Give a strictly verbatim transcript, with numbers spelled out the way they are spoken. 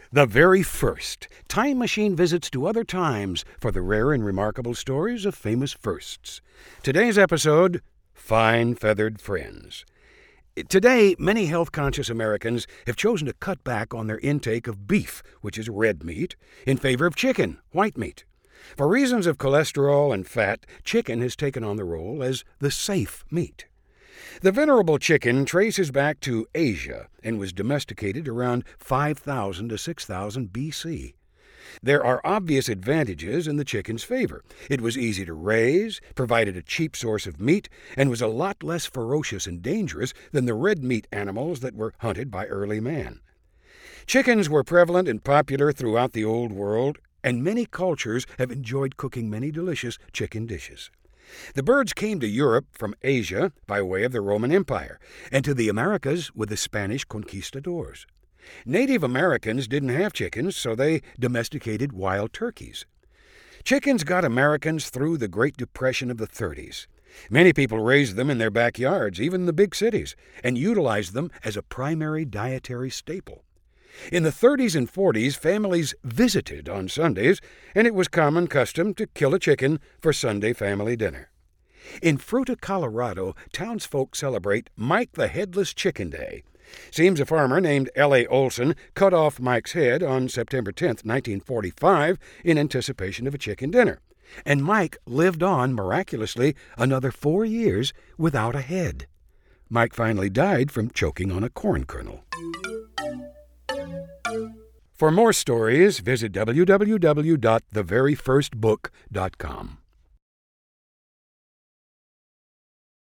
The Very First. Time machine visits to other times for the rare and remarkable stories of famous firsts. Today's episode, Fine Feathered Friends. Today, many health-conscious Americans have chosen to cut back on their intake of beef, which is red meat, in favor of chicken, white meat. For reasons of cholesterol and fat, chicken has taken on the role as the safe meat. The venerable chicken traces back to Asia and was domesticated around five thousand to six thousand B C. There are obvious advantages in the chicken's favor. It was easy to raise, provided a cheap source of meat, and was a lot less ferocious and dangerous than the red meat animals that were hunted by early man. Chickens were prevalent and popular throughout the Old World, and many cultures have enjoyed cooking many delicious chicken dishes. The birds came to Europe from Asia by way of the Roman Empire, and to the Americas with the Spanish conquistadors. Native Americans didn't have chickens, so they domesticated wild turkeys. Chickens got Americans through the Great Depression of the thirties. Many people raised them in their backyards, even the big cities, and utilized them as a primary dietary staple. In the thirties and forties, families visited on Sundays, and it was common custom to kill a chicken for Sunday family dinner. In Fruita, Colorado, townsfolk celebrate Mike the Headless Chicken Day. Seems a farmer named L A Olson cut off Mike's head on September tenth, nineteen forty-five, in anticipation of a chicken dinner. And Mike lived on, miraculously, another four years without a head. Mike finally died from choking on a corn kernel. For more stories, visit w w w dot the very first book dot com.